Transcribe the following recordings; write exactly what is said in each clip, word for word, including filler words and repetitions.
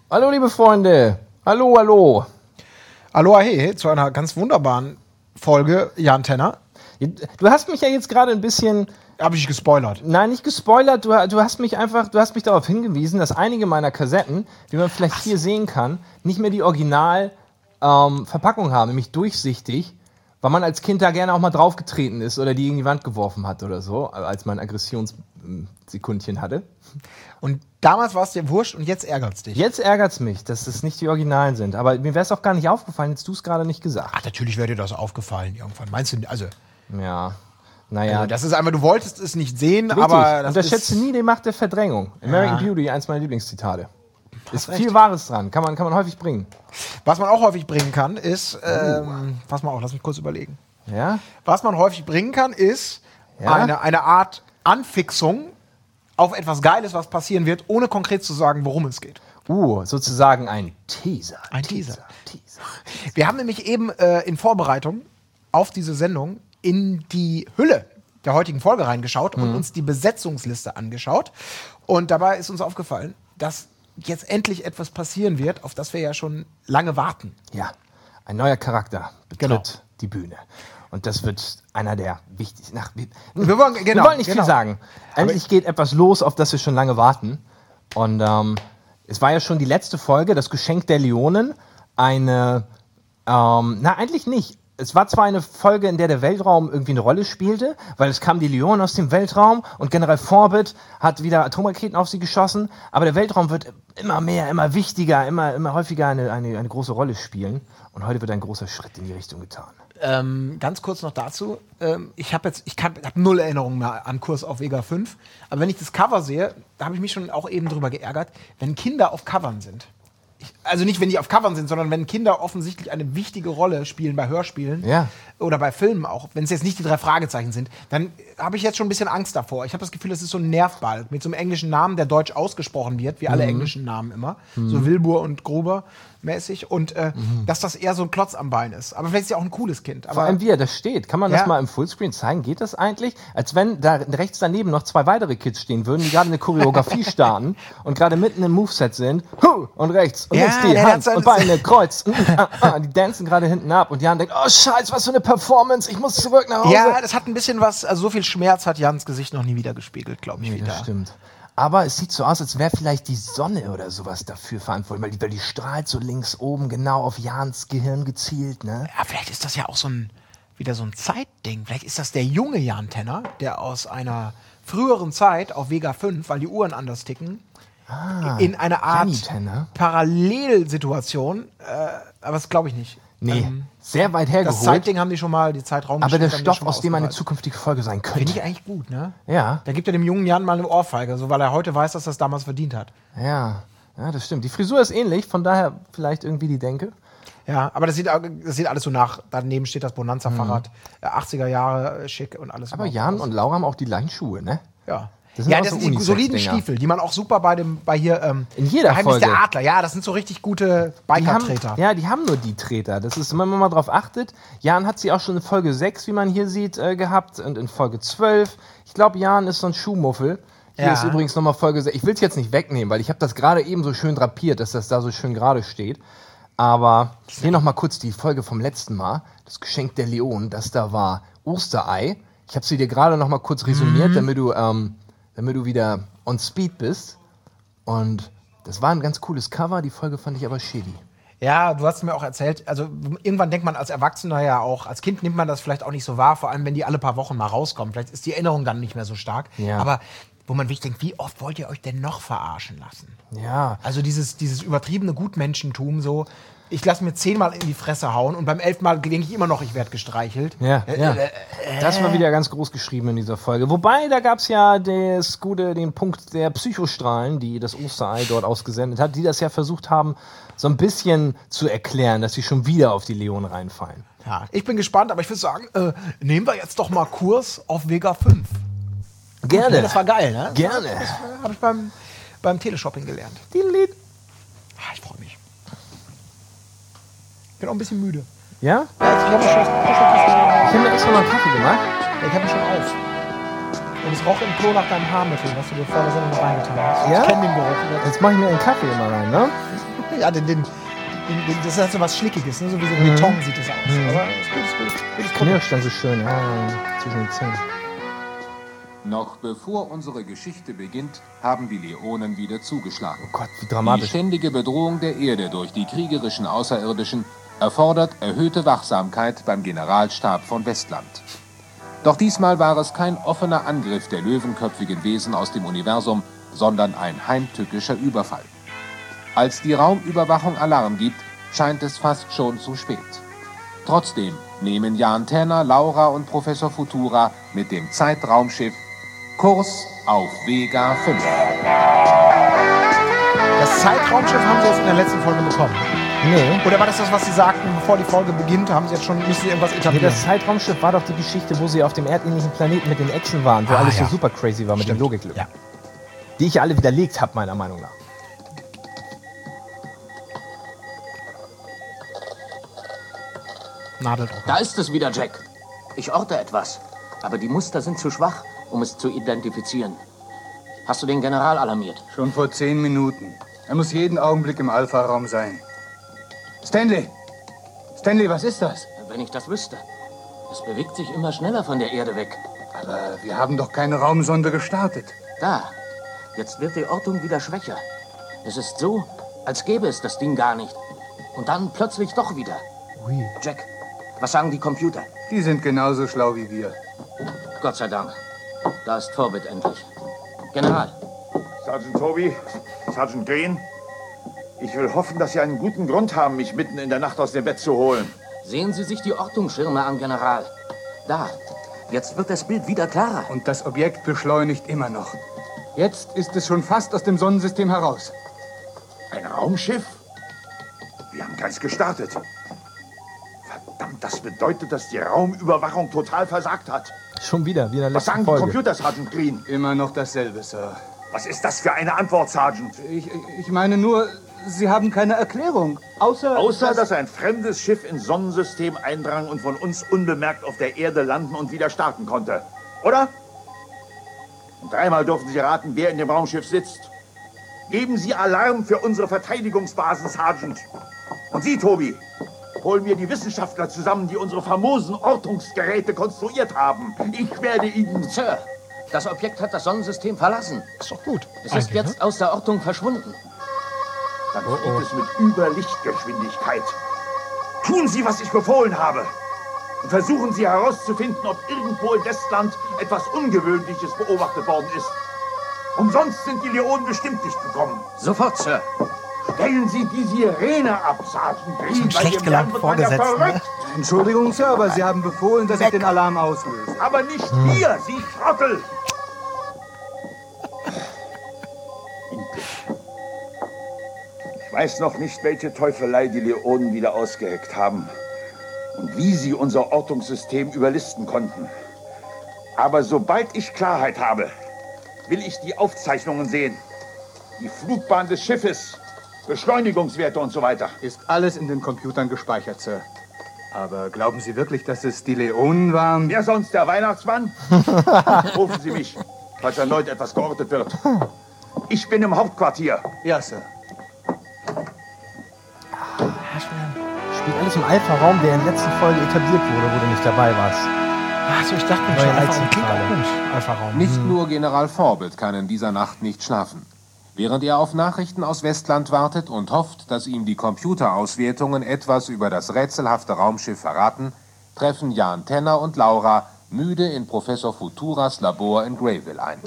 Hallo, liebe Freunde. Hallo, hallo. Aloha, hey, zu einer ganz wunderbaren Folge Jan Tenner. Du hast mich ja jetzt gerade ein bisschen... Habe ich gespoilert? Nein, nicht gespoilert. Du, du hast mich einfach, du hast mich darauf hingewiesen, dass einige meiner Kassetten, wie man vielleicht hier sehen kann, nicht mehr die Original-Verpackung ähm, haben, nämlich durchsichtig, weil man als Kind da gerne auch mal draufgetreten ist oder die in die Wand geworfen hat oder so, als man Aggressionssekundchen hatte. Und damals war es dir wurscht und jetzt ärgert's dich. Jetzt ärgert's mich, dass es nicht die Originalen sind. Aber mir wäre es auch gar nicht aufgefallen, jetzt du es gerade nicht gesagt. Ach, natürlich wäre dir das aufgefallen irgendwann. Meinst du, also... Ja, naja. Also das ist einfach, du wolltest es nicht sehen, richtig. aber... Das Unterschätze ist nie die Macht der Verdrängung. American ja. Beauty, eins meiner Lieblingszitate. Ist recht. viel Wahres dran, kann man, kann man häufig bringen. Was man auch häufig bringen kann, ist... Ähm, pass mal auf, lass mich kurz überlegen. Ja? Was man häufig bringen kann, ist Ja? eine, eine Art Anfixung auf etwas Geiles, was passieren wird, ohne konkret zu sagen, worum es geht. Uh, sozusagen ein Teaser. Ein Teaser. Teaser. Wir haben nämlich eben äh, in Vorbereitung auf diese Sendung in die Hülle der heutigen Folge reingeschaut und uns die Besetzungsliste angeschaut. Und dabei ist uns aufgefallen, dass jetzt endlich etwas passieren wird, auf das wir ja schon lange warten. Ja, ein neuer Charakter betritt Genau. die Bühne. Und das wird einer der wichtigsten. Ach, wir, Wir wollen, genau, wir wollen nicht genau. viel sagen. Endlich geht etwas los, auf das wir schon lange warten. Und ähm, es war ja schon die letzte Folge, das Geschenk der Leonen. Eine, ähm, na eigentlich nicht. Es war zwar eine Folge, in der der Weltraum irgendwie eine Rolle spielte, weil es kamen die Leonen aus dem Weltraum und General Forbit hat wieder Atomraketen auf sie geschossen, aber der Weltraum wird immer mehr, immer wichtiger, immer, immer häufiger eine, eine, eine große Rolle spielen. Und heute wird ein großer Schritt in die Richtung getan. Ähm, ganz kurz noch dazu. Ähm, ich habe jetzt, ich habe hab null Erinnerungen mehr an Kurs auf Vega fünf. Aber wenn ich das Cover sehe, da habe ich mich schon auch eben drüber geärgert, wenn Kinder auf Covern sind. Ich, also nicht, wenn die auf Covern sind, sondern wenn Kinder offensichtlich eine wichtige Rolle spielen bei Hörspielen Ja. oder bei Filmen auch, wenn es jetzt nicht die drei Fragezeichen sind, dann habe ich jetzt schon ein bisschen Angst davor. Ich habe das Gefühl, das ist so ein Nervball mit so einem englischen Namen, der deutsch ausgesprochen wird, wie alle Mhm. englischen Namen immer. Mhm. So Wilbur und Gruber mäßig. Und äh, mhm. dass das eher so ein Klotz am Bein ist. Aber vielleicht ist ja auch ein cooles Kind. Aber Vor allem, wie er das steht. Kann man Ja. das mal im Fullscreen zeigen? Geht das eigentlich? Als wenn da rechts daneben noch zwei weitere Kids stehen würden, die gerade eine Choreografie starten und gerade mitten im Moveset sind. Huh, und rechts und Ja, links die der hat Hand sein- und Beine, Kreuz. ah, ah, die dancen gerade hinten ab und Jan denkt, oh Scheiß, was für eine Performance, ich muss zurück nach Hause. ja, das hat ein bisschen was, also so viel Schmerz hat Jans Gesicht noch nie wieder gespiegelt, glaube ich, Nee, wieder. das stimmt. Aber es sieht so aus, als wäre vielleicht die Sonne oder sowas dafür verantwortlich, weil die, weil die strahlt so links oben genau auf Jans Gehirn gezielt, ne? Ja, vielleicht ist das ja auch so ein, wieder so ein Zeitding. Vielleicht ist das der junge Jan Tenner, der aus einer früheren Zeit auf Vega fünf, weil die Uhren anders ticken, Ah, in eine Art Janni Tenner. Parallelsituation, äh, aber das glaube ich nicht. Nee, Ähm, sehr weit das hergeholt. Zeitding haben die schon mal, die Zeitraum. Aber der Stoff, aus dem eine zukünftige Folge sein Finde könnte. ich eigentlich gut, ne? Ja, Da gibt er dem jungen Jan mal eine Ohrfeige, so weil er heute weiß, dass er es damals verdient hat. ja, ja, das stimmt. Die Frisur ist ähnlich, von daher vielleicht irgendwie die Denke. Ja, aber das sieht, das sieht alles so nach. Daneben steht das Bonanza-Fahrrad, äh, achtziger Jahre, äh, schick und alles. Aber überhaupt Jan aus. und Laura haben auch die gleichen Schuhe, ne? Ja. Das sind ja, auch das so sind die soliden Unisex-Dinger. Stiefel, die man auch super bei dem, bei hier, ähm, In jeder Geheimnis Folge. der Adler, ja, das sind so richtig gute Die haben, Biker-Treter. ja, die haben nur die Treter. Das ist, wenn man mal drauf achtet, Jan hat sie auch schon in Folge sechs, wie man hier sieht, äh, gehabt und in Folge zwölf. Ich glaube, Jan ist so ein Schuhmuffel. Hier Ja. ist übrigens nochmal Folge sechs. Ich will es jetzt nicht wegnehmen, weil ich habe das gerade eben so schön drapiert, dass das da so schön gerade steht. Aber hier nochmal kurz die Folge vom letzten Mal. Das Geschenk der Leonen, das da war Osterei. Ich habe sie dir gerade nochmal kurz resümiert, Mhm. damit du, ähm, damit du wieder on speed bist. Und das war ein ganz cooles Cover. Die Folge fand ich aber shitty. Ja, du hast mir auch erzählt, also irgendwann denkt man als Erwachsener ja auch, als Kind nimmt man das vielleicht auch nicht so wahr, vor allem wenn die alle paar Wochen mal rauskommen. Vielleicht ist die Erinnerung dann nicht mehr so stark. Ja. Aber wo man wirklich denkt, wie oft wollt ihr euch denn noch verarschen lassen? Ja. Also dieses, dieses übertriebene Gutmenschentum so, ich lasse mir zehnmal in die Fresse hauen und beim elften Mal denke ich immer noch, ich werde gestreichelt. Ja, ja. Das war wieder ganz groß geschrieben in dieser Folge. Wobei, da gab es ja das gute, den Punkt der Psychostrahlen, die das Osterei dort ausgesendet hat, die das ja versucht haben, so ein bisschen zu erklären, dass sie schon wieder auf die Leonen reinfallen. Ja, ich bin gespannt, aber ich würde sagen, äh, nehmen wir jetzt doch mal Kurs auf Vega fünf. Gerne. Ja, das war geil, ne? Gerne. Das äh, habe ich beim, beim Teleshopping gelernt. Diddle-diddle. Ah, ich freue mich. Ich bin auch ein bisschen müde. Ja? Ja, ich habe schon, Ich habe mir extra mal einen Kaffee gemacht. ich hab mich schon auf. Und es roch im Klo nach deinem Haarmittel, was du dir vor der Sendung noch reingetan hast. Ja? Ich kenne den Geruch. Jetzt mache ich mir einen Kaffee immer rein, ne? Ja, den, den, den, den, das hat so was Schlickiges, ne? So wie so Mhm. Beton sieht das aus. Mhm. Aber ist gut, ist gut. Gutes Produkt. Knirscht dann so schön, ja, zwischen den Zähnen. Noch bevor unsere Geschichte beginnt, haben die Leonen wieder zugeschlagen. Oh Gott, wie Die dramatisch. ständige Bedrohung der Erde durch die kriegerischen Außerirdischen erfordert erhöhte Wachsamkeit beim Generalstab von Westland. Doch diesmal war es kein offener Angriff der löwenköpfigen Wesen aus dem Universum, sondern ein heimtückischer Überfall. Als die Raumüberwachung Alarm gibt, scheint es fast schon zu spät. Trotzdem nehmen Jan Tenner, Laura und Professor Futura mit dem Zeitraumschiff Kurs auf Vega fünf. Das Zeitraumschiff haben Sie jetzt in der letzten Folge bekommen. Nee. Oder war das das, was Sie sagten, bevor die Folge beginnt, haben Sie jetzt schon, müssen Sie irgendwas Nee, etablieren? das Zeitraumschiff war doch die Geschichte, wo sie auf dem erdähnlichen Planeten mit den Echsen waren, wo Ah, alles ja. so super crazy war mit Stimmt. den Logiklücken. Ja. Die ich ja alle widerlegt habe, meiner Meinung nach. Nadeldrucker. Da ist es wieder, Jack. Ich orte etwas. Aber die Muster sind zu schwach, um es zu identifizieren. Hast du den General alarmiert? Schon vor zehn Minuten. Er muss jeden Augenblick im Alpha-Raum sein. Stanley! Stanley, was ist das? Wenn ich das wüsste. Es bewegt sich immer schneller von der Erde weg. Aber wir haben doch keine Raumsonde gestartet. Da. Jetzt wird die Ortung wieder schwächer. Es ist so, als gäbe es das Ding gar nicht. Und dann plötzlich doch wieder. Ui. Jack, was sagen die Computer? Die sind genauso schlau wie wir. Gott sei Dank. Da ist Forbit endlich. General, Sergeant Toby, Sergeant Green, ich will hoffen, dass Sie einen guten Grund haben, mich mitten in der Nacht aus dem Bett zu holen. sehen Sie sich die Ortungsschirme an, General. Da. Jetzt wird das Bild wieder klarer. Und das Objekt beschleunigt immer noch. Jetzt ist es schon fast aus dem Sonnensystem heraus. Ein Raumschiff? Wir haben keins gestartet. Verdammt, das bedeutet, dass die Raumüberwachung total versagt hat. Schon wieder, wie in der Was letzten sagen Folge. die Computer, Sergeant Green? Immer noch dasselbe, Sir. Was ist das für eine Antwort, Sergeant? Ich, ich meine nur, Sie haben keine Erklärung. Außer, Außer, dass ein fremdes Schiff ins Sonnensystem eindrang und von uns unbemerkt auf der Erde landen und wieder starten konnte. Oder? Und dreimal dürfen Sie raten, wer in dem Raumschiff sitzt. Geben Sie Alarm für unsere Verteidigungsbasen, Sergeant. Und Sie, Toby, holen mir die Wissenschaftler zusammen, die unsere famosen Ortungsgeräte konstruiert haben. Ich werde Ihnen... Sir, das Objekt hat das Sonnensystem verlassen. Ist doch gut. Es ist jetzt aus der Ortung verschwunden. Dann fliegt es mit Überlichtgeschwindigkeit. Tun Sie, was ich befohlen habe. Und versuchen Sie herauszufinden, ob irgendwo in Westland etwas Ungewöhnliches beobachtet worden ist. Umsonst sind die Leonen bestimmt nicht gekommen. Sofort, Sir. Stellen Sie die Sirene ab, Sergeant Green. Ein Bei schlecht dem gelernten Lärm wird man ja Vorgesetzten, ne? verrückt. Entschuldigung, Sir, aber Sie haben befohlen, dass ich den Alarm auslöse. Aber nicht wir, Sie Trottel. Ich weiß noch nicht, welche Teufelei die Leonen wieder ausgeheckt haben und wie sie unser Ortungssystem überlisten konnten. Aber sobald ich Klarheit habe, will ich die Aufzeichnungen sehen. Die Flugbahn des Schiffes, Beschleunigungswerte und so weiter. Ist alles in den Computern gespeichert, Sir. Aber glauben Sie wirklich, dass es die Leonen waren? Wer sonst, der Weihnachtsmann? Rufen Sie mich, falls erneut etwas geortet wird. Ich bin im Hauptquartier. Ja, Sir. Spielt alles im Alpha-Raum, der in der letzten Folge etabliert wurde, wo du nicht dabei warst. Achso, ich dachte mir Neue schon, Alpha-Raum klingt Leitzentrale. auch gut. Alpha-Raum. Nicht nur General Forbit kann in dieser Nacht nicht schlafen. Während er auf Nachrichten aus Westland wartet und hofft, dass ihm die Computerauswertungen etwas über das rätselhafte Raumschiff verraten, treffen Jan Tenner und Laura müde in Professor Futuras Labor in Greyville ein.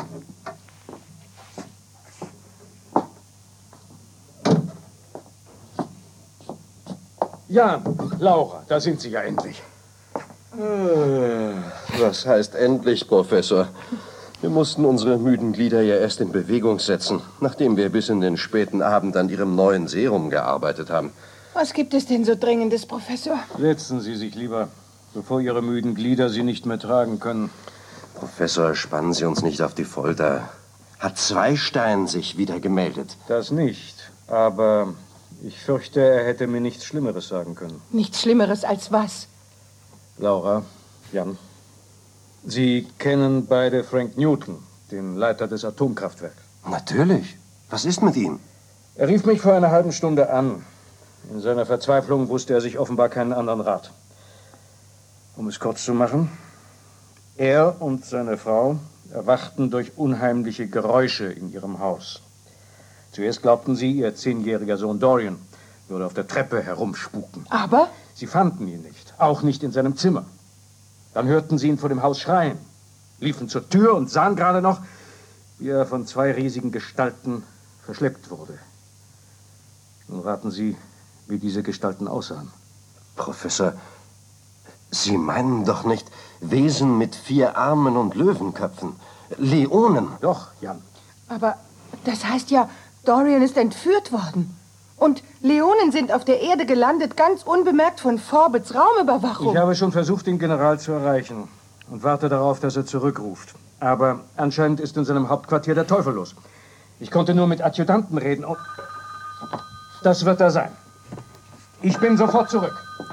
Ja, Laura, da sind Sie ja endlich. Was heißt endlich, Professor? Wir mussten unsere müden Glieder ja erst in Bewegung setzen, nachdem wir bis in den späten Abend an Ihrem neuen Serum gearbeitet haben. Was gibt es denn so Dringendes, Professor? Setzen Sie sich lieber, bevor Ihre müden Glieder Sie nicht mehr tragen können. Professor, spannen Sie uns nicht auf die Folter. Hat Zweistein sich wieder gemeldet? Das nicht, aber ich fürchte, er hätte mir nichts Schlimmeres sagen können. Nichts Schlimmeres als was? Laura, Jan, Sie kennen beide Frank Newton, den Leiter des Atomkraftwerks. Natürlich. Was ist mit ihm? Er rief mich vor einer halben Stunde an. In seiner Verzweiflung wusste er sich offenbar keinen anderen Rat. Um es kurz zu machen, er und seine Frau erwachten durch unheimliche Geräusche in ihrem Haus. Zuerst glaubten sie, ihr zehnjähriger Sohn Dorian würde auf der Treppe herumspuken. Aber? Sie fanden ihn nicht, auch nicht in seinem Zimmer. Dann hörten sie ihn vor dem Haus schreien, liefen zur Tür und sahen gerade noch, wie er von zwei riesigen Gestalten verschleppt wurde. Nun raten Sie, wie diese Gestalten aussahen. Professor, Sie meinen doch nicht Wesen mit vier Armen und Löwenköpfen? Leonen? Doch, Jan. Aber das heißt ja, Dorian ist entführt worden. Und Leonen sind auf der Erde gelandet, ganz unbemerkt von Forbets Raumüberwachung. Ich habe schon versucht, den General zu erreichen und warte darauf, dass er zurückruft. Aber anscheinend ist in seinem Hauptquartier der Teufel los. Ich konnte nur mit Adjutanten reden und... Das wird er sein. Ich bin sofort zurück.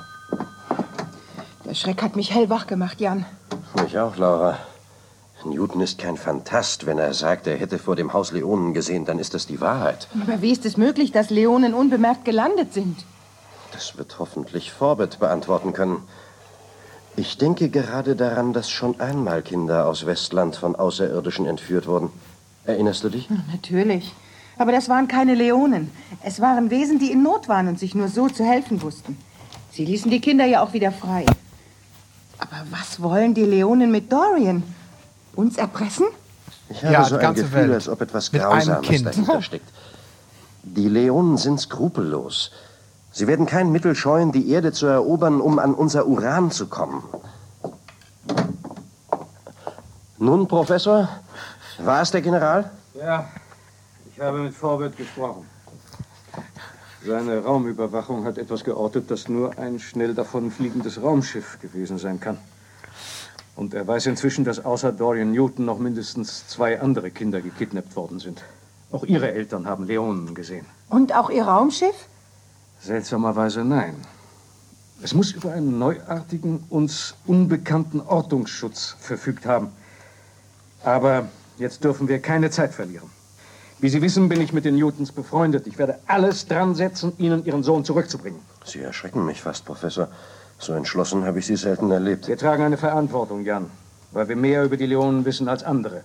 Der Schreck hat mich hellwach gemacht, Jan. Mich auch, Laura. Newton ist kein Phantast. Wenn er sagt, er hätte vor dem Haus Leonen gesehen, dann ist das die Wahrheit. Aber wie ist es möglich, dass Leonen unbemerkt gelandet sind? Das wird hoffentlich Forbet beantworten können. Ich denke gerade daran, dass schon einmal Kinder aus Westland von Außerirdischen entführt wurden. Erinnerst du dich? Natürlich. Aber das waren keine Leonen. Es waren Wesen, die in Not waren und sich nur so zu helfen wussten. Sie ließen die Kinder ja auch wieder frei. Aber was wollen die Leonen mit Dorian? Uns erpressen? Ich habe Ja, so die ein ganze Gefühl, Welt. als ob etwas Mit einem Grausames Kind. dahinter steckt. Die Leonen sind skrupellos. Sie werden kein Mittel scheuen, die Erde zu erobern, um an unser Uran zu kommen. Nun, Professor, war es der General? Ja, ich habe mit Forbet gesprochen. Seine Raumüberwachung hat etwas geortet, das nur ein schnell davonfliegendes Raumschiff gewesen sein kann. Und er weiß inzwischen, dass außer Dorian Newton noch mindestens zwei andere Kinder gekidnappt worden sind. Auch ihre Eltern haben Leonen gesehen. Und auch ihr Raumschiff? Seltsamerweise nein. Es muss über einen neuartigen, uns unbekannten Ortungsschutz verfügt haben. Aber jetzt dürfen wir keine Zeit verlieren. Wie Sie wissen, bin ich mit den Newtons befreundet. Ich werde alles dran setzen, Ihnen Ihren Sohn zurückzubringen. Sie erschrecken mich fast, Professor. So entschlossen habe ich Sie selten erlebt. Wir tragen eine Verantwortung, Jan, weil wir mehr über die Leonen wissen als andere.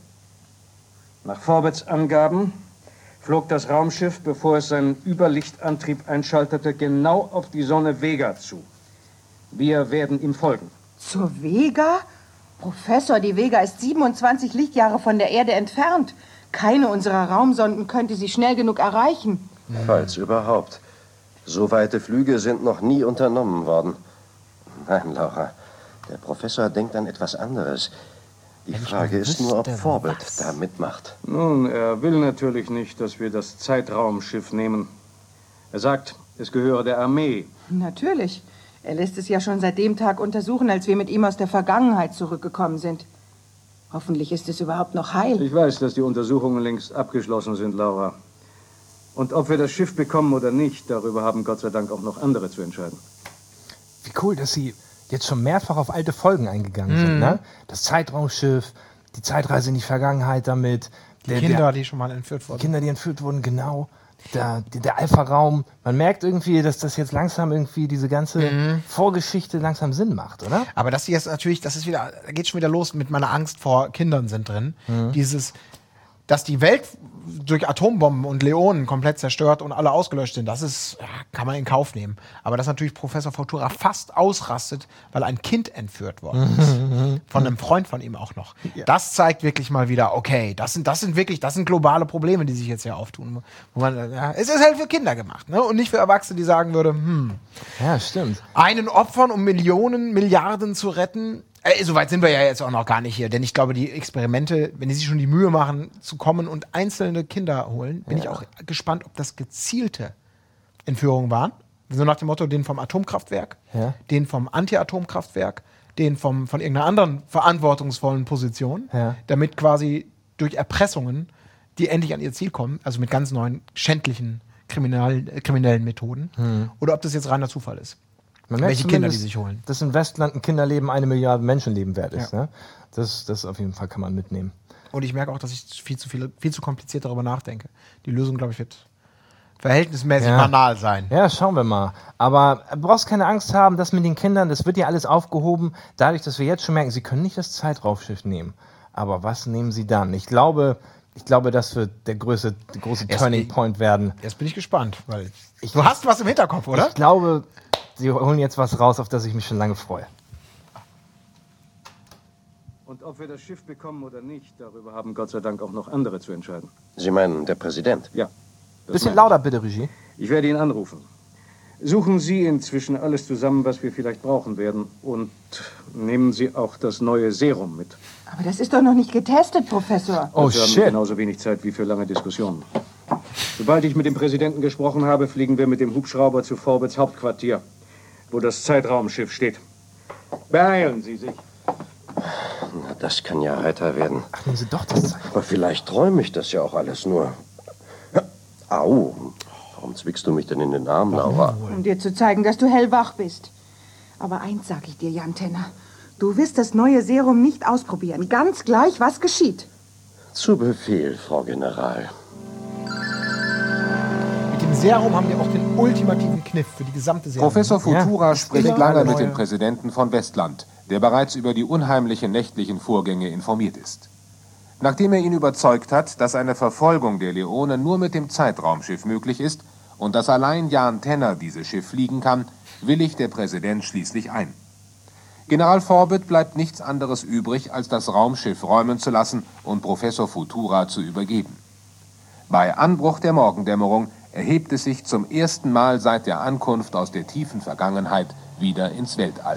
Nach Forbets Angaben flog das Raumschiff, bevor es seinen Überlichtantrieb einschaltete, genau auf die Sonne Vega zu. Wir werden ihm folgen. Zur Vega? Professor, die Vega ist siebenundzwanzig Lichtjahre von der Erde entfernt. Keine unserer Raumsonden könnte sie schnell genug erreichen. Falls überhaupt. So weite Flüge sind noch nie unternommen worden. Nein, Laura, der Professor denkt an etwas anderes. Die Frage ist nur, ob Forbet da mitmacht. Nun, er will natürlich nicht, dass wir das Zeitraumschiff nehmen. Er sagt, es gehöre der Armee. Natürlich. Er lässt es ja schon seit dem Tag untersuchen, als wir mit ihm aus der Vergangenheit zurückgekommen sind. Hoffentlich ist es überhaupt noch heil. Ich weiß, dass die Untersuchungen längst abgeschlossen sind, Laura. Und ob wir das Schiff bekommen oder nicht, darüber haben Gott sei Dank auch noch andere zu entscheiden. Wie cool, dass Sie jetzt schon mehrfach auf alte Folgen eingegangen sind, ne? Das Zeitraumschiff, die Zeitreise in die Vergangenheit damit. Die Kinder, die schon mal entführt wurden. Die Kinder, die entführt wurden, genau. Der, der, der Alpha-Raum. Man merkt irgendwie, dass das jetzt langsam irgendwie diese ganze mhm. Vorgeschichte langsam Sinn macht, oder? Aber das hier ist natürlich, das ist wieder, da geht schon wieder los mit meiner Angst vor Kindern sind drin. Mhm. Dieses, dass die Welt durch Atombomben und Leonen komplett zerstört und alle ausgelöscht sind, das ist, ja, kann man in Kauf nehmen. Aber dass natürlich Professor Futura fast ausrastet, weil ein Kind entführt worden ist. Von einem Freund von ihm auch noch. Ja. Das zeigt wirklich mal wieder, okay, das sind, das sind wirklich, das sind globale Probleme, die sich jetzt hier auftun. Wo man, ja, es ist halt für Kinder gemacht, ne? Und nicht für Erwachsene, die sagen würden, hm. Ja, stimmt. Einen opfern, um Millionen, Milliarden zu retten. Äh, Soweit sind wir ja jetzt auch noch gar nicht hier, denn ich glaube, die Experimente, wenn die sich schon die Mühe machen, zu kommen und einzelne Kinder holen, bin ja. ich auch gespannt, ob das gezielte Entführungen waren. So nach dem Motto, den vom Atomkraftwerk, ja. den vom Anti-Atomkraftwerk, den vom, von irgendeiner anderen verantwortungsvollen Position, ja. damit quasi durch Erpressungen die endlich an ihr Ziel kommen, also mit ganz neuen, schändlichen kriminal, äh, kriminellen Methoden, hm. oder ob das jetzt reiner Zufall ist. Welche Kinder die sich holen. Dass in Westland ein Kinderleben eine Milliarde Menschenleben wert ist. Ja. Ne? Das, das auf jeden Fall kann man mitnehmen. Und ich merke auch, dass ich viel zu, viel, viel zu kompliziert darüber nachdenke. Die Lösung, glaube ich, wird verhältnismäßig Ja. banal sein. Ja, schauen wir mal. Aber du brauchst keine Angst haben, dass mit den Kindern, das wird ja alles aufgehoben, dadurch, dass wir jetzt schon merken, sie können nicht das Zeitraumschiff nehmen. Aber was nehmen sie dann? Ich glaube, ich glaube, das wird der größte, der große Erst Turning die- Point werden. Jetzt bin ich gespannt, weil du hast was im Hinterkopf, oder? Ich glaube, sie holen jetzt was raus, auf das ich mich schon lange freue. Und ob wir das Schiff bekommen oder nicht, darüber haben Gott sei Dank auch noch andere zu entscheiden. Sie meinen, der Präsident? Ja. das Bisschen meine lauter bitte, Regie. ich. Ich werde ihn anrufen. Suchen Sie inzwischen alles zusammen, was wir vielleicht brauchen werden. Und nehmen Sie auch das neue Serum mit. Aber das ist doch noch nicht getestet, Professor. Oh, Dafür haben wir shit. genauso wenig Zeit wie für lange Diskussionen. Sobald ich mit dem Präsidenten gesprochen habe, fliegen wir mit dem Hubschrauber zu Forbets Hauptquartier, wo das Zeitraumschiff steht. Beeilen Sie sich. Na, das kann ja heiter werden. Ach, nehmen Sie doch das Zeichen. Aber vielleicht träume ich das ja auch alles nur. Au, warum zwickst du mich denn in den Arm, Laura? Um dir zu zeigen, dass du hellwach bist. Aber eins sag ich dir, Jan Tenner. Du wirst das neue Serum nicht ausprobieren. Ganz gleich, was geschieht. Zu Befehl, Frau General. Mit dem Serum haben wir auch den ultimativen Kniff für die gesamte Serie. Professor Futura Ja. spricht Immer lange eine mit neue. dem Präsidenten von Westland, der bereits über die unheimlichen nächtlichen Vorgänge informiert ist. Nachdem er ihn überzeugt hat, dass eine Verfolgung der Leonen nur mit dem Zeitraumschiff möglich ist und dass allein Jan Tenner dieses Schiff fliegen kann, willigt der Präsident schließlich ein. General Forbett bleibt nichts anderes übrig, als das Raumschiff räumen zu lassen und Professor Futura zu übergeben. Bei Anbruch der Morgendämmerung erhebt es sich zum ersten Mal seit der Ankunft aus der tiefen Vergangenheit wieder ins Weltall.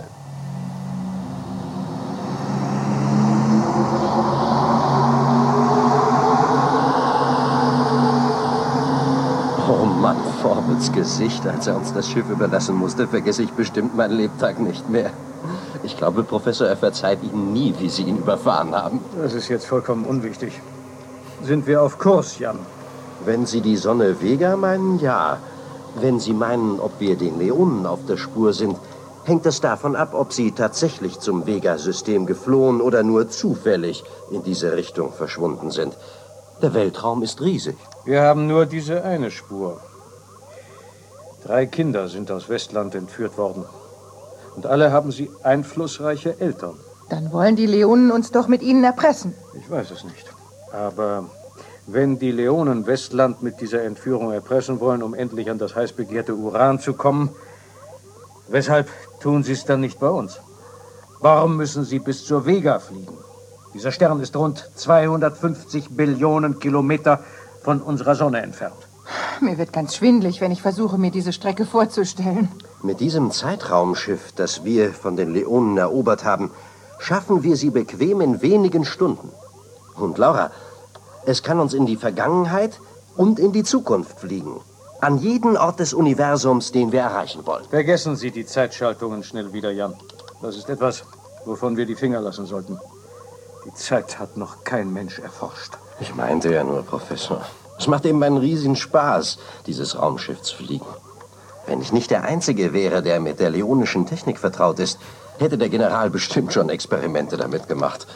Oh Mann, Forbets Gesicht, als er uns das Schiff überlassen musste, vergesse ich bestimmt meinen Lebtag nicht mehr. Ich glaube, Professor, er verzeiht Ihnen nie, wie Sie ihn überfahren haben. Das ist jetzt vollkommen unwichtig. Sind wir auf Kurs, Jan? Wenn Sie die Sonne Vega meinen, ja. Wenn Sie meinen, ob wir den Leonen auf der Spur sind, hängt es davon ab, ob sie tatsächlich zum Vega-System geflohen oder nur zufällig in diese Richtung verschwunden sind. Der Weltraum ist riesig. Wir haben nur diese eine Spur. Drei Kinder sind aus Westland entführt worden. Und alle haben sie einflussreiche Eltern. Dann wollen die Leonen uns doch mit ihnen erpressen. Ich weiß es nicht. Aber wenn die Leonen Westland mit dieser Entführung erpressen wollen, um endlich an das heiß begehrte Uran zu kommen, weshalb tun sie es dann nicht bei uns? Warum müssen sie bis zur Vega fliegen? Dieser Stern ist rund zweihundertfünfzig Billionen Kilometer von unserer Sonne entfernt. Mir wird ganz schwindelig, wenn ich versuche, mir diese Strecke vorzustellen. Mit diesem Zeitraumschiff, das wir von den Leonen erobert haben, schaffen wir sie bequem in wenigen Stunden. Und Laura, es kann uns in die Vergangenheit und in die Zukunft fliegen. An jeden Ort des Universums, den wir erreichen wollen. Vergessen Sie die Zeitschaltungen schnell wieder, Jan. Das ist etwas, wovon wir die Finger lassen sollten. Die Zeit hat noch kein Mensch erforscht. Ich meinte ja nur, Professor. Es macht eben einen riesigen Spaß, dieses Raumschiff zu fliegen. Wenn ich nicht der Einzige wäre, der mit der leonischen Technik vertraut ist, hätte der General bestimmt schon Experimente damit gemacht.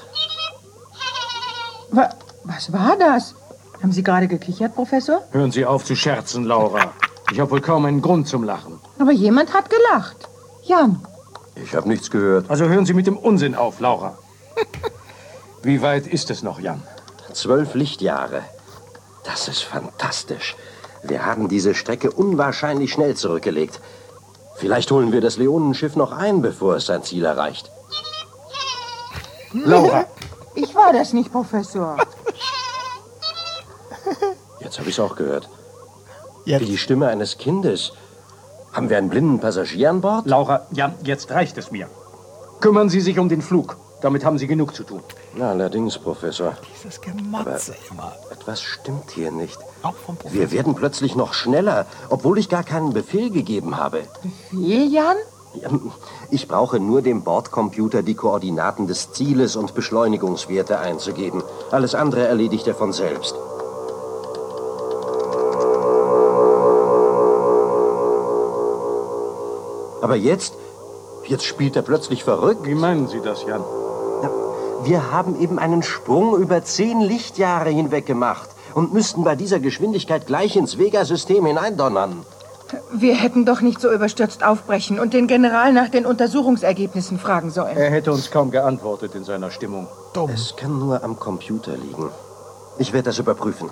Wa- Was war das? Haben Sie gerade gekichert, Professor? Hören Sie auf zu scherzen, Laura. Ich habe wohl kaum einen Grund zum Lachen. Aber jemand hat gelacht. Jan. Ich habe nichts gehört. Also hören Sie mit dem Unsinn auf, Laura. Wie weit ist es noch, Jan? Zwölf Lichtjahre. Das ist fantastisch. Wir haben diese Strecke unwahrscheinlich schnell zurückgelegt. Vielleicht holen wir das Leonenschiff noch ein, bevor es sein Ziel erreicht. Laura! Ich war das nicht, Professor. Jetzt habe ich es auch gehört. Jetzt. Wie die Stimme eines Kindes. Haben wir einen blinden Passagier an Bord? Laura, Jan, jetzt reicht es mir. Kümmern Sie sich um den Flug. Damit haben Sie genug zu tun. Na, allerdings, Professor. Dieses Gematze immer. Etwas stimmt hier nicht. Auch vom Professor. Wir werden plötzlich noch schneller, obwohl ich gar keinen Befehl gegeben habe. Befehl, Jan? Ich brauche nur dem Bordcomputer die Koordinaten des Zieles und Beschleunigungswerte einzugeben. Alles andere erledigt er von selbst. Aber jetzt, jetzt spielt er plötzlich verrückt. Wie meinen Sie das, Jan? Wir haben eben einen Sprung über zehn Lichtjahre hinweg gemacht. und müssten bei dieser Geschwindigkeit gleich ins Vega-System hineindonnern. Wir hätten doch nicht so überstürzt aufbrechen und den General nach den Untersuchungsergebnissen fragen sollen. Er hätte uns kaum geantwortet in seiner Stimmung. Dumm. Es kann nur am Computer liegen. Ich werde das überprüfen.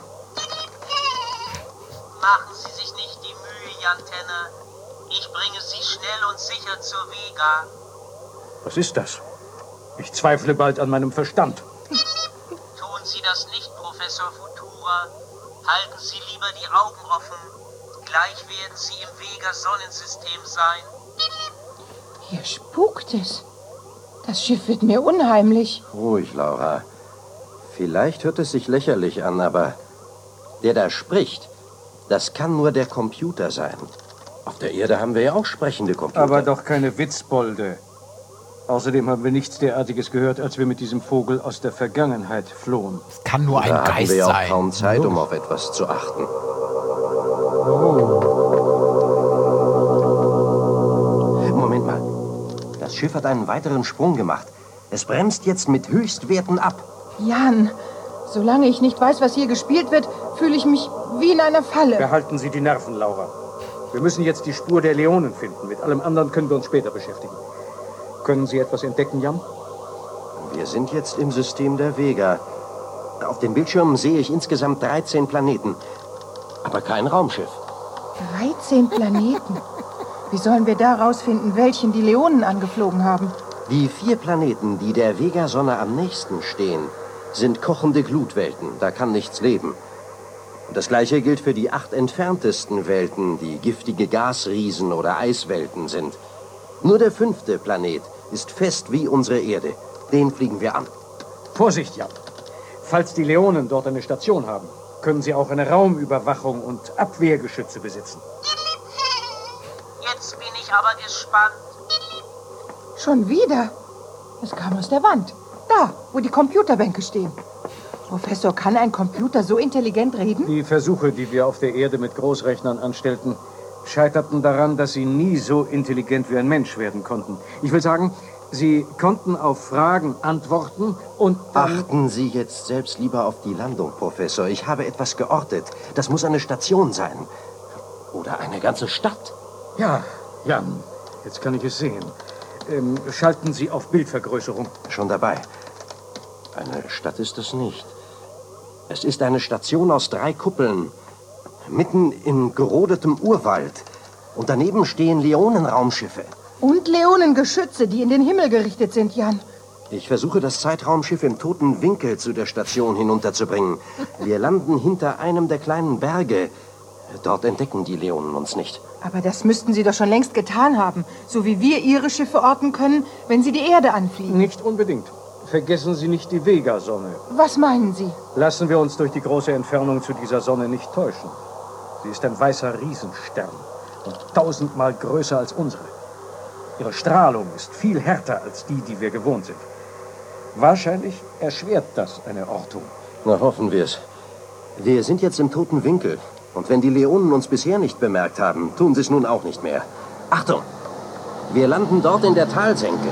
Machen Sie sich nicht die Mühe, Jan Tenner. Ich bringe Sie schnell und sicher zur Vega. Was ist das? Ich zweifle bald an meinem Verstand. Tun Sie das nicht, Professor Futura. Halten Sie lieber die Augen offen. Gleich werden Sie im Vega-Sonnensystem sein. Hier spukt es. Das Schiff wird mir unheimlich. Ruhig, Laura. Vielleicht hört es sich lächerlich an, aber der da spricht, das kann nur der Computer sein. Auf der Erde haben wir ja auch sprechende Computer. Aber doch keine Witzbolde. Außerdem haben wir nichts derartiges gehört, als wir mit diesem Vogel aus der Vergangenheit flohen. Es kann nur ein da Geist hatten wir ja auch sein. kaum Zeit, um auf etwas zu achten. Moment mal. Das Schiff hat einen weiteren Sprung gemacht. Es bremst jetzt mit Höchstwerten ab. Jan, solange ich nicht weiß, was hier gespielt wird, fühle ich mich wie in einer Falle. Behalten Sie die Nerven, Laura. Wir müssen jetzt die Spur der Leonen finden. Mit allem anderen können wir uns später beschäftigen. Können Sie etwas entdecken, Jan? Wir sind jetzt im System der Vega. Auf den Bildschirmen sehe ich insgesamt dreizehn Planeten. Aber kein Raumschiff. dreizehn Planeten. Wie sollen wir da rausfinden, welchen die Leonen angeflogen haben? Die vier Planeten, die der Vega-Sonne am nächsten stehen, sind kochende Glutwelten. Da kann nichts leben. Das Gleiche gilt für die acht entferntesten Welten, die giftige Gasriesen oder Eiswelten sind. Nur der fünfte Planet ist fest wie unsere Erde. Den fliegen wir an. Vorsicht, Jan. Falls die Leonen dort eine Station haben, können sie auch eine Raumüberwachung und Abwehrgeschütze besitzen. Jetzt bin ich aber gespannt. Schon wieder? Es kam aus der Wand. Da, wo die Computerbänke stehen. Professor, kann ein Computer so intelligent reden? Die Versuche, die wir auf der Erde mit Großrechnern anstellten, scheiterten daran, dass sie nie so intelligent wie ein Mensch werden konnten. Ich will sagen, sie konnten auf Fragen antworten und dann... Achten Sie jetzt selbst lieber auf die Landung, Professor. Ich habe etwas geortet. Das muss eine Station sein. Oder eine ganze Stadt. Ja, Jan, jetzt kann ich es sehen. Ähm, schalten Sie auf Bildvergrößerung. Schon dabei. Eine Stadt ist es nicht. Es ist eine Station aus drei Kuppeln. Mitten in gerodetem Urwald. Und daneben stehen Leonenraumschiffe. Und Leonengeschütze, die in den Himmel gerichtet sind, Jan. Ich versuche, das Zeitraumschiff im toten Winkel zu der Station hinunterzubringen. Wir landen hinter einem der kleinen Berge. Dort entdecken die Leonen uns nicht. Aber das müssten sie doch schon längst getan haben. So wie wir ihre Schiffe orten können, wenn sie die Erde anfliegen. Nicht unbedingt. Vergessen Sie nicht die Vega-Sonne. Was meinen Sie? Lassen wir uns durch die große Entfernung zu dieser Sonne nicht täuschen. Sie ist ein weißer Riesenstern und tausendmal größer als unsere. Ihre Strahlung ist viel härter als die, die wir gewohnt sind. Wahrscheinlich erschwert das eine Ortung. Na, hoffen wir es. Wir sind jetzt im toten Winkel. Und wenn die Leonen uns bisher nicht bemerkt haben, tun sie es nun auch nicht mehr. Achtung! Wir landen dort in der Talsenke.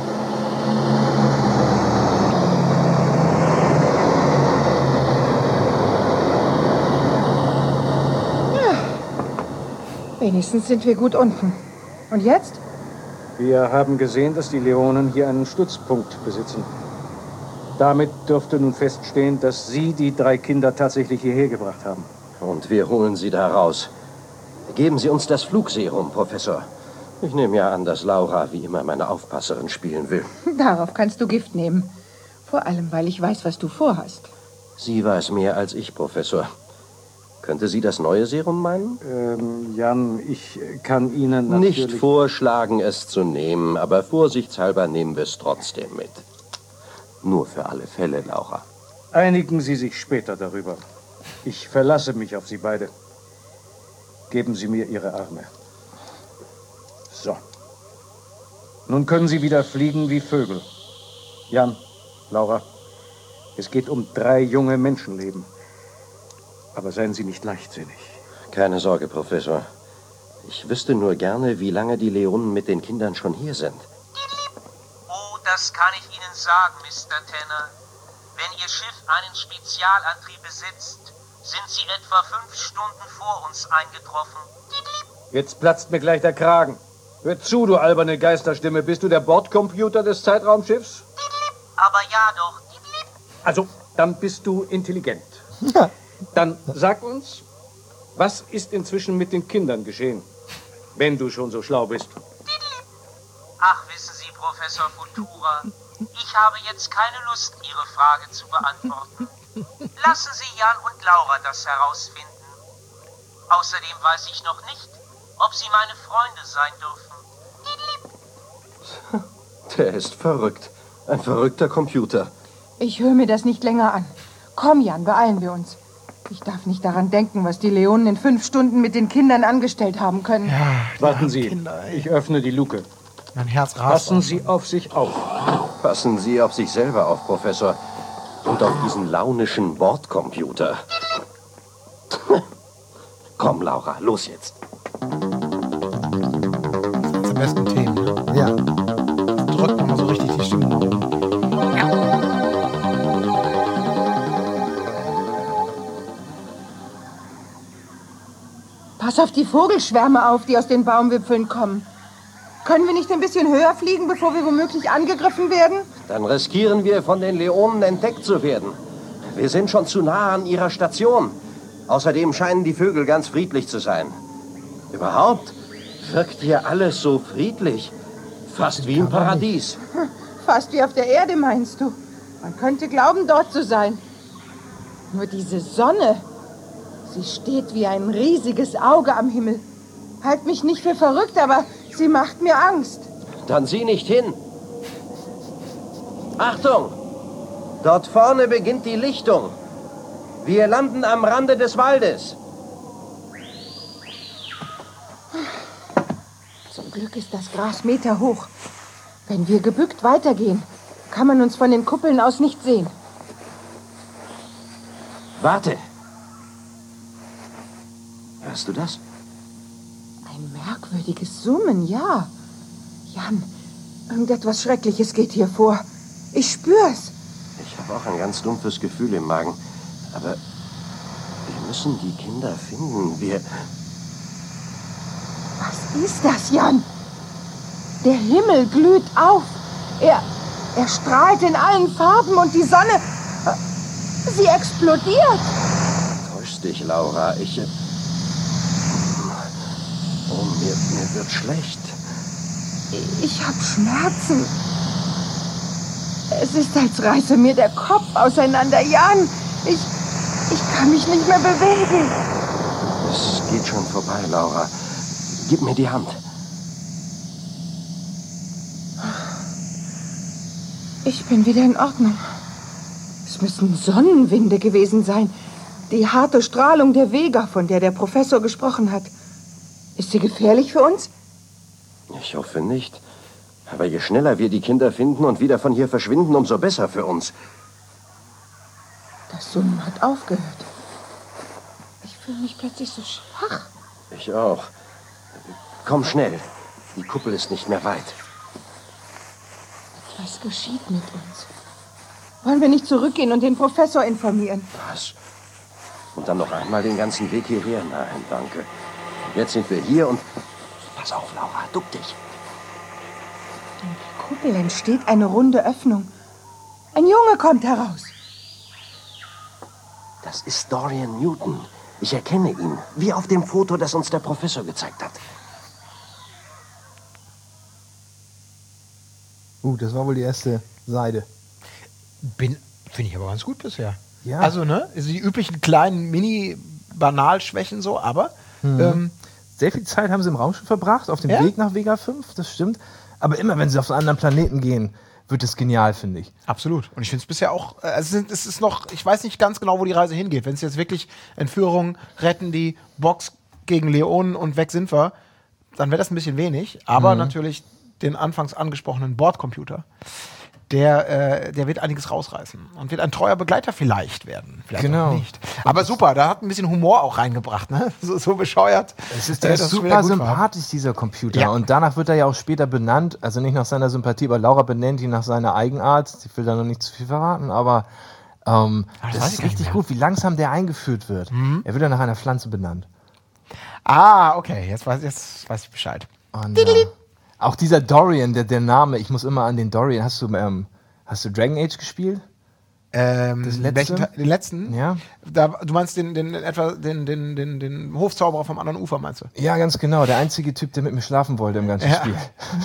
Wenigstens sind wir gut unten. Und jetzt? Wir haben gesehen, dass die Leonen hier einen Stützpunkt besitzen. Damit dürfte nun feststehen, dass Sie die drei Kinder tatsächlich hierher gebracht haben. Und wir holen sie da raus. Geben Sie uns das Flugserum, Professor. Ich nehme ja an, dass Laura wie immer meine Aufpasserin spielen will. Darauf kannst du Gift nehmen. Vor allem, weil ich weiß, was du vorhast. Sie weiß mehr als ich, Professor. Könnte sie das neue Serum meinen? Ähm, Jan, ich kann Ihnen natürlich... Nicht vorschlagen, es zu nehmen, aber vorsichtshalber nehmen wir es trotzdem mit. Nur für alle Fälle, Laura. Einigen Sie sich später darüber. Ich verlasse mich auf Sie beide. Geben Sie mir Ihre Arme. So. Nun können Sie wieder fliegen wie Vögel. Jan, Laura, es geht um drei junge Menschenleben. Aber seien Sie nicht leichtsinnig. Keine Sorge, Professor. Ich wüsste nur gerne, wie lange die Leonen mit den Kindern schon hier sind. Oh, das kann ich Ihnen sagen, Mister Tenner. Wenn Ihr Schiff einen Spezialantrieb besitzt, sind sie etwa fünf Stunden vor uns eingetroffen. Jetzt platzt mir gleich der Kragen. Hör zu, du alberne Geisterstimme. Bist du der Bordcomputer des Zeitraumschiffs? Aber ja doch. Also, dann bist du intelligent. Dann sag uns, was ist inzwischen mit den Kindern geschehen? Wenn du schon so schlau bist. Ach, wissen Sie, Professor Futura, ich habe jetzt keine Lust, Ihre Frage zu beantworten. Lassen Sie Jan und Laura das herausfinden. Außerdem weiß ich noch nicht, ob Sie meine Freunde sein dürfen. Der ist verrückt. Ein verrückter Computer. Ich höre mir das nicht länger an. Komm, Jan, beeilen wir uns. Ich darf nicht daran denken, was die Leonen in fünf Stunden mit den Kindern angestellt haben können. Ja, warten Sie, Kinder, ich öffne die Luke. Mein Herz rast. Passen Sie auf sich auf. Passen Sie auf sich selber auf, Professor. Und auf diesen launischen Bordcomputer. Komm, Laura, los jetzt. Zum besten Themen. Ne? Ja. Drückt nochmal so richtig die Stimme nach. Pass auf die Vogelschwärme auf, die aus den Baumwipfeln kommen. Können wir nicht ein bisschen höher fliegen, bevor wir womöglich angegriffen werden? Dann riskieren wir, von den Leonen entdeckt zu werden. Wir sind schon zu nah an ihrer Station. Außerdem scheinen die Vögel ganz friedlich zu sein. Überhaupt wirkt hier alles so friedlich. Fast wie im Paradies. Hm, fast wie auf der Erde, meinst du? Man könnte glauben, dort zu sein. Nur diese Sonne, sie steht wie ein riesiges Auge am Himmel. Halt mich nicht für verrückt, aber sie macht mir Angst. Dann sieh nicht hin. Achtung! Dort vorne beginnt die Lichtung. Wir landen am Rande des Waldes. Zum Glück ist das Gras meterhoch. Wenn wir gebückt weitergehen, kann man uns von den Kuppeln aus nicht sehen. Warte. Hörst du das? Ein merkwürdiges Summen, ja. Jan, irgendetwas Schreckliches geht hier vor. Ich spür's. Ich habe auch ein ganz dumpfes Gefühl im Magen. Aber wir müssen die Kinder finden. Wir... Was ist das, Jan? Der Himmel glüht auf. Er, er strahlt in allen Farben und die Sonne... Sie explodiert. Täusch dich, Laura. Ich... Oh, mir, mir wird schlecht. Ich habe Schmerzen. Es ist, als reiße mir der Kopf auseinander. Jan, ich, ich kann mich nicht mehr bewegen. Es geht schon vorbei, Laura. Gib mir die Hand. Ich bin wieder in Ordnung. Es müssen Sonnenwinde gewesen sein. Die harte Strahlung der Vega, von der der Professor gesprochen hat. Ist sie gefährlich für uns? Ich hoffe nicht. Aber je schneller wir die Kinder finden und wieder von hier verschwinden, umso besser für uns. Das Summen hat aufgehört. Ich fühle mich plötzlich so schwach. Ich auch. Komm schnell. Die Kuppel ist nicht mehr weit. Was geschieht mit uns? Wollen wir nicht zurückgehen und den Professor informieren? Was? Und dann noch einmal den ganzen Weg hierher? Nein, danke. Jetzt sind wir hier und... Pass auf, Laura, duck dich. In der Kuppel entsteht eine runde Öffnung. Ein Junge kommt heraus. Das ist Dorian Newton. Ich erkenne ihn, wie auf dem Foto, das uns der Professor gezeigt hat. Uh, das war wohl die erste Seite. Bin, finde ich aber ganz gut bisher. Ja. Also, ne, also die üblichen kleinen Mini-Banalschwächen so, aber... Mhm. Ähm, Sehr viel Zeit haben sie im Raumschiff verbracht, auf dem Ja? Weg nach Vega fünf, das stimmt. Aber immer, wenn sie auf einen anderen Planeten gehen, wird es genial, finde ich. Absolut. Und ich finde es bisher auch, äh, es, ist, es ist noch, ich weiß nicht ganz genau, wo die Reise hingeht. Wenn es jetzt wirklich Entführung, retten die, Box gegen Leonen und weg sind wir, dann wäre das ein bisschen wenig. Aber Mhm. natürlich den anfangs angesprochenen Bordcomputer, der, äh, der wird einiges rausreißen und wird ein treuer Begleiter vielleicht werden. Vielleicht Genau. auch nicht. Aber super, da hat ein bisschen Humor auch reingebracht, ne? So, so bescheuert. Es ist, äh, der ist dass es wieder super gut war. sympathisch, dieser Computer. Ja. Und danach wird er ja auch später benannt. Also nicht nach seiner Sympathie, aber Laura benennt ihn nach seiner Eigenart. Ich will da noch nicht zu viel verraten, aber Ähm, Ach, das das weiß ich ist gar nicht richtig mehr. gut, wie langsam der eingeführt wird. Mhm. Er wird ja nach einer Pflanze benannt. Ah, okay, jetzt weiß, jetzt weiß ich Bescheid. Und, äh, auch dieser Dorian, der, der Name, ich muss immer an den Dorian. Hast du, ähm, hast du Dragon Age gespielt? Ähm, Das letzte? welchen Teil- den letzten? Ja. Da, du meinst den, den, etwa den, den, den, den Hofzauberer vom anderen Ufer, meinst du? Ja, ganz genau. Der einzige Typ, der mit mir schlafen wollte im ganzen Ja. Spiel.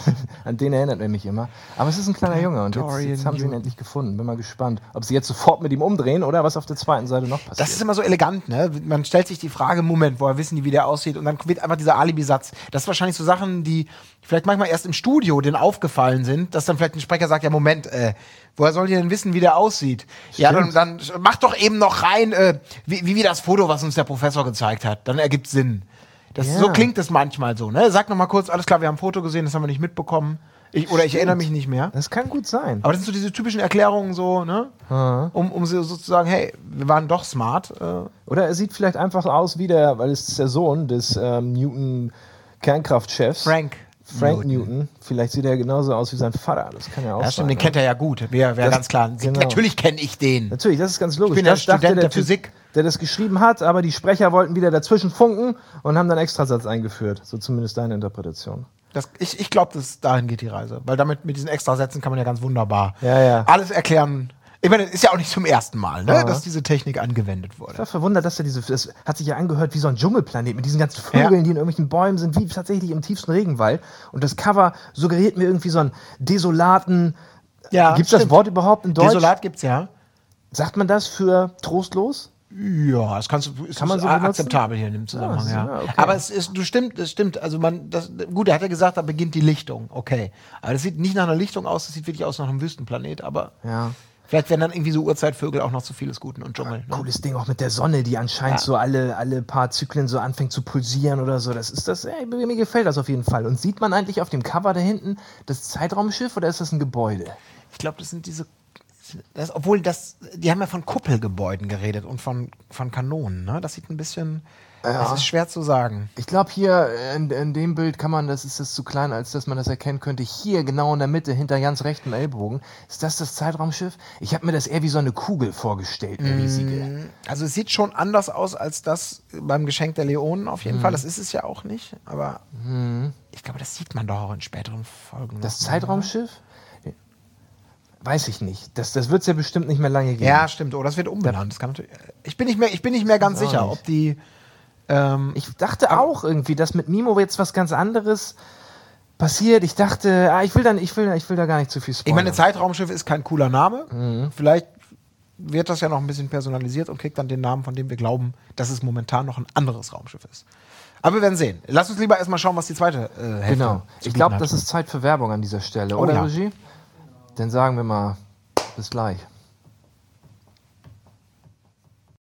An den erinnert er mich immer. Aber es ist ein kleiner Junge und jetzt, Dorian jetzt haben sie ihn Newton. endlich gefunden. Bin mal gespannt, ob sie jetzt sofort mit ihm umdrehen oder was auf der zweiten Seite noch passiert. Das ist immer so elegant, ne? Man stellt sich die Frage, Moment, woher wissen die, wie der aussieht? Und dann wird einfach dieser Alibi-Satz. Das sind wahrscheinlich so Sachen, die vielleicht manchmal erst im Studio denen aufgefallen sind, dass dann vielleicht ein Sprecher sagt, ja Moment, äh, woher soll die denn wissen, wie der aussieht? Ja, dann, dann mach doch eben noch rein, äh, wie, wie wie das Foto, was uns der Professor gezeigt hat. Dann ergibt Sinn. Das, Ja. So klingt es manchmal so, ne? Sag noch mal kurz, alles klar, wir haben ein Foto gesehen, das haben wir nicht mitbekommen. Ich, oder ich erinnere mich nicht mehr. Das kann gut sein. Aber das sind so diese typischen Erklärungen so, ne? Mhm. Um, um so, so zu sagen, hey, wir waren doch smart. Äh, Oder er sieht vielleicht einfach aus wie der, weil es ist der Sohn des ähm, Newton-Kernkraftchefs. Frank. Frank Newton. Vielleicht sieht er genauso aus wie sein Vater. Das kann ja auch Ja, sein. stimmt, den ne? kennt er ja gut. Wäre wär Das- ganz klar. genau. Natürlich kenne ich den. Natürlich, das ist ganz logisch. Ich bin ja das dachte Student der Typ, Physik. der das geschrieben hat, aber die Sprecher wollten wieder dazwischen funken und haben dann Extrasatz eingeführt. So zumindest deine Interpretation. Das, ich ich glaube, dahin geht die Reise. Weil damit mit diesen Extrasätzen kann man ja ganz wunderbar Ja, ja. alles erklären. Ich meine, es ist ja auch nicht zum ersten Mal, ne, Ja. dass diese Technik angewendet wurde. Ich war verwundert, dass er diese. Das hat sich ja angehört wie so ein Dschungelplanet mit diesen ganzen Vögeln, Ja. die in irgendwelchen Bäumen sind, wie tatsächlich im tiefsten Regenwald. Und das Cover suggeriert mir irgendwie so einen desolaten. Ja, Gibt's das stimmt. Wort überhaupt in Deutsch? Desolat gibt's ja. Sagt man das für trostlos? Ja, das kannst du, ist Kann man so a- benutzen? akzeptabel hier in dem Zusammenhang, Ja, ja. ja, okay. Aber es ist, du stimmt, es stimmt. Also man, das, gut, er hat ja gesagt, da beginnt die Lichtung. Okay. Aber das sieht nicht nach einer Lichtung aus, das sieht wirklich aus nach einem Wüstenplanet, aber Ja. vielleicht werden dann irgendwie so Urzeitvögel auch noch zu vieles Guten und Dschungel. Ne? Cooles Ding auch mit der Sonne, die anscheinend Ja. so alle, alle paar Zyklen so anfängt zu pulsieren oder so. Das ist das, ey, mir mir gefällt das auf jeden Fall. Und sieht man eigentlich auf dem Cover da hinten das Zeitraumschiff oder ist das ein Gebäude? Ich glaube, das sind diese. Das, obwohl das, die haben ja von Kuppelgebäuden geredet und von, von Kanonen. Ne? Das sieht ein bisschen. Das ist schwer zu sagen. Ich glaube hier in, in dem Bild kann man, das ist das zu klein, als dass man das erkennen könnte. Hier genau in der Mitte, hinter ganz rechtem Ellbogen, ist das das Zeitraumschiff? Ich habe mir das eher wie so eine Kugel vorgestellt, eine riesige. Also es sieht schon anders aus als das beim Geschenk der Leonen auf jeden Mhm. Fall. Das ist es ja auch nicht. Aber ich glaube, das sieht man doch auch in späteren Folgen. Das noch, Zeitraumschiff? Weiß ich nicht. Das, das wird es ja bestimmt nicht mehr lange geben. Ja, stimmt. Oder das wird umbenannt. Das kann natürlich, ich, bin nicht mehr, ich bin nicht mehr ganz Das auch sicher, nicht. ob die. Ähm, Ich dachte auch irgendwie, dass mit Mimo jetzt was ganz anderes passiert. Ich dachte, ah, ich will dann, ich will, ich will da gar nicht zu viel ich spoilern. meine, Zeitraumschiff ist kein cooler Name. Mhm. Vielleicht wird das ja noch ein bisschen personalisiert und kriegt dann den Namen, von dem wir glauben, dass es momentan noch ein anderes Raumschiff ist. Aber wir werden sehen. Lass uns lieber erstmal schauen, was die zweite äh, Hälfte Genau. zu Ich bieten glaube, hat. das ist Zeit für Werbung an dieser Stelle, Oh oder ja. Regie? Dann sagen wir mal, bis gleich.